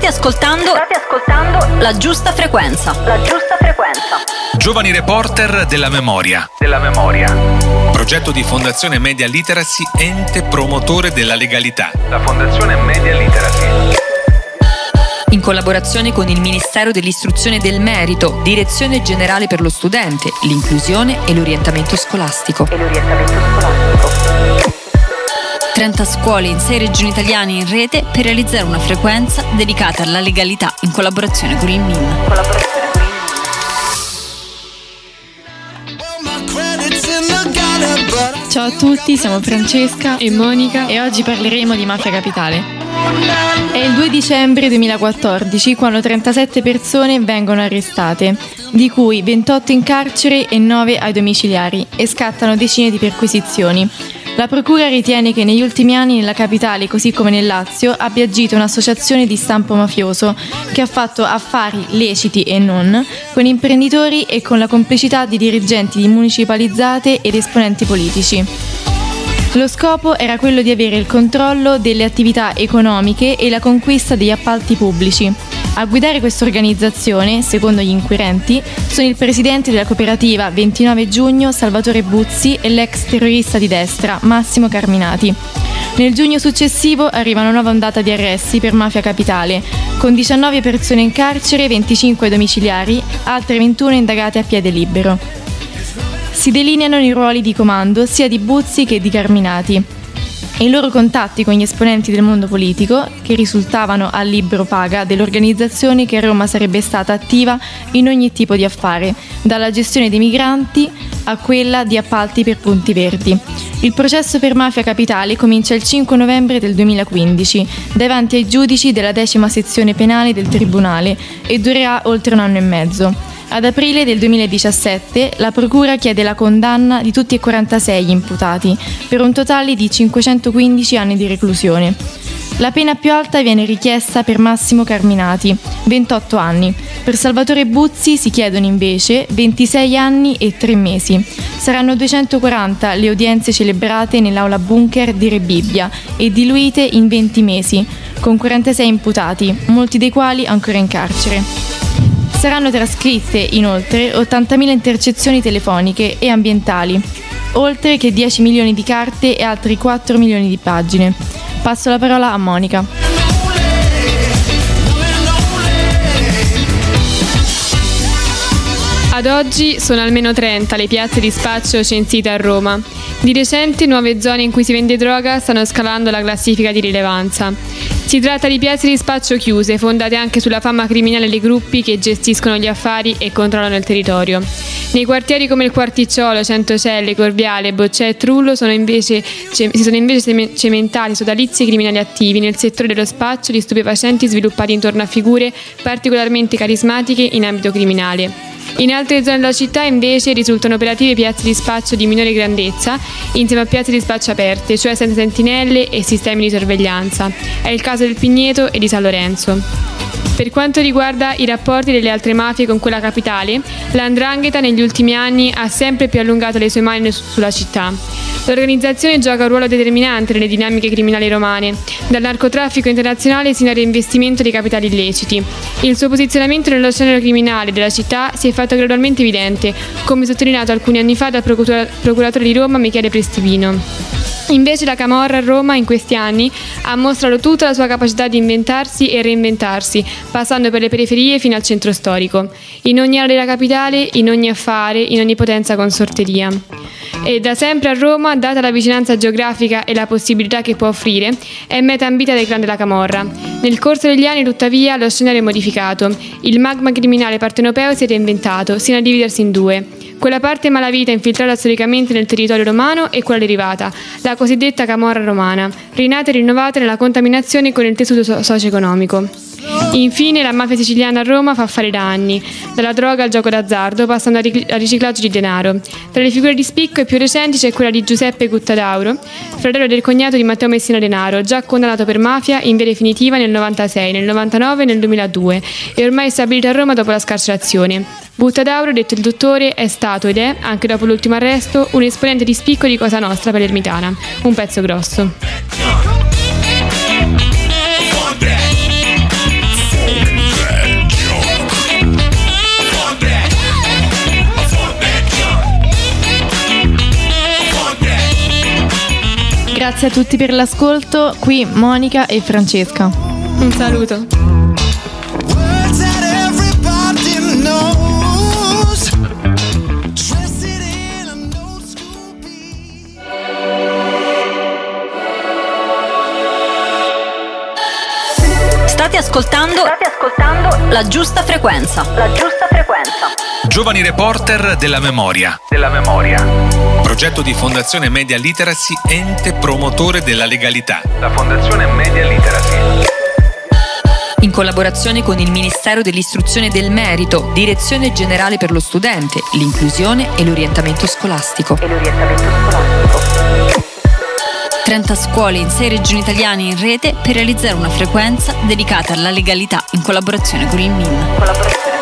State ascoltando La Giusta Frequenza. Giovani reporter della memoria. Progetto di Fondazione Media Literacy, ente promotore della legalità. La Fondazione Media Literacy, In collaborazione con il Ministero dell'Istruzione e del Merito, Direzione Generale per lo Studente, l'Inclusione e l'Orientamento Scolastico. 30 scuole in 6 regioni italiane in rete per realizzare una frequenza dedicata alla legalità in collaborazione con il MIN. Ciao a tutti, siamo Francesca e Monica e oggi parleremo di mafia capitale. È il 2 dicembre 2014 quando 37 persone vengono arrestate, di cui 28 in carcere e 9 ai domiciliari, e scattano decine di perquisizioni. La procura ritiene che negli ultimi anni nella capitale, così come nel Lazio, abbia agito un'associazione di stampo mafioso che ha fatto affari leciti e non con imprenditori e con la complicità di dirigenti di municipalizzate ed esponenti politici. Lo scopo era quello di avere il controllo delle attività economiche e la conquista degli appalti pubblici. A guidare questa organizzazione, secondo gli inquirenti, sono il presidente della cooperativa 29 giugno Salvatore Buzzi e l'ex terrorista di destra Massimo Carminati. Nel giugno successivo arriva una nuova ondata di arresti per mafia capitale, con 19 persone in carcere, 25 domiciliari, altre 21 indagate a piede libero. Si delineano i ruoli di comando sia di Buzzi che di Carminati e i loro contatti con gli esponenti del mondo politico, che risultavano a libro paga dell'organizzazione che a Roma sarebbe stata attiva in ogni tipo di affare, dalla gestione dei migranti a quella di appalti per punti verdi. Il processo per mafia capitale comincia il 5 novembre del 2015 davanti ai giudici della 10ª sezione penale del Tribunale e durerà oltre un anno e mezzo. Ad aprile del 2017 la procura chiede la condanna di tutti e 46 gli imputati, per un totale di 515 anni di reclusione. La pena più alta viene richiesta per Massimo Carminati, 28 anni. Per Salvatore Buzzi si chiedono invece 26 anni e 3 mesi. Saranno 240 le udienze celebrate nell'aula bunker di Rebibbia e diluite in 20 mesi, con 46 imputati, molti dei quali ancora in carcere. Saranno trascritte inoltre 80.000 intercezioni telefoniche e ambientali, oltre che 10 milioni di carte e altri 4 milioni di pagine. Passo la parola a Monica. Ad oggi sono almeno 30 le piazze di spaccio censite a Roma. Di recente nuove zone in cui si vende droga stanno scalando la classifica di rilevanza. Si tratta di piazze di spaccio chiuse, fondate anche sulla fama criminale dei gruppi che gestiscono gli affari e controllano il territorio. Nei quartieri come il Quarticciolo, Centocelle, Corviale, Boccè e Trullo si sono invece cementati sodalizi criminali attivi nel settore dello spaccio di stupefacenti sviluppati intorno a figure particolarmente carismatiche in ambito criminale. In altre zone della città invece risultano operative piazze di spaccio di minore grandezza insieme a piazze di spaccio aperte, cioè senza sentinelle e sistemi di sorveglianza. È il caso del Pigneto e di San Lorenzo. Per quanto riguarda i rapporti delle altre mafie con quella capitale, la 'ndrangheta negli ultimi anni ha sempre più allungato le sue mani sulla città. L'organizzazione gioca un ruolo determinante nelle dinamiche criminali romane, dal narcotraffico internazionale sino al reinvestimento dei capitali illeciti. Il suo posizionamento nello scenario criminale della città si è fatto gradualmente evidente, come sottolineato alcuni anni fa dal procuratore di Roma Michele Prestivino. Invece la camorra a Roma in questi anni ha mostrato tutta la sua capacità di inventarsi e reinventarsi, passando per le periferie fino al centro storico, in ogni area della capitale, in ogni affare, in ogni potenza consorteria. E da sempre a Roma, data la vicinanza geografica e la possibilità che può offrire, è meta ambita dei clan della camorra. Nel corso degli anni, tuttavia, lo scenario è modificato. Il magma criminale partenopeo si è reinventato, sino a dividersi in due. Quella parte malavita infiltrata storicamente nel territorio romano e quella derivata, la cosiddetta camorra romana, rinata e rinnovata nella contaminazione con il tessuto socio-economico. Infine la mafia siciliana a Roma fa affari da anni, dalla droga al gioco d'azzardo, passando al riciclaggio di denaro. Tra le figure di spicco e più recenti c'è quella di Giuseppe Guttadauro, fratello del cognato di Matteo Messina Denaro, già condannato per mafia in via definitiva nel 96, nel 99 e nel 2002 e ormai stabilito a Roma dopo la scarcerazione. Guttadauro, detto il dottore, è stato ed è, anche dopo l'ultimo arresto, un esponente di spicco di Cosa Nostra palermitana. Un pezzo grosso. grazie a tutti per l'ascolto. Qui Monica e Francesca. Un saluto. State ascoltando la giusta frequenza. Giovani Reporter della Memoria. Progetto di Fondazione Media Literacy, ente promotore della legalità. La Fondazione Media Literacy. In collaborazione con il Ministero dell'Istruzione e del Merito, Direzione Generale per lo Studente, l'Inclusione e l'Orientamento Scolastico. 30 scuole in 6 regioni italiane in rete per realizzare una frequenza dedicata alla legalità in collaborazione con il MIN.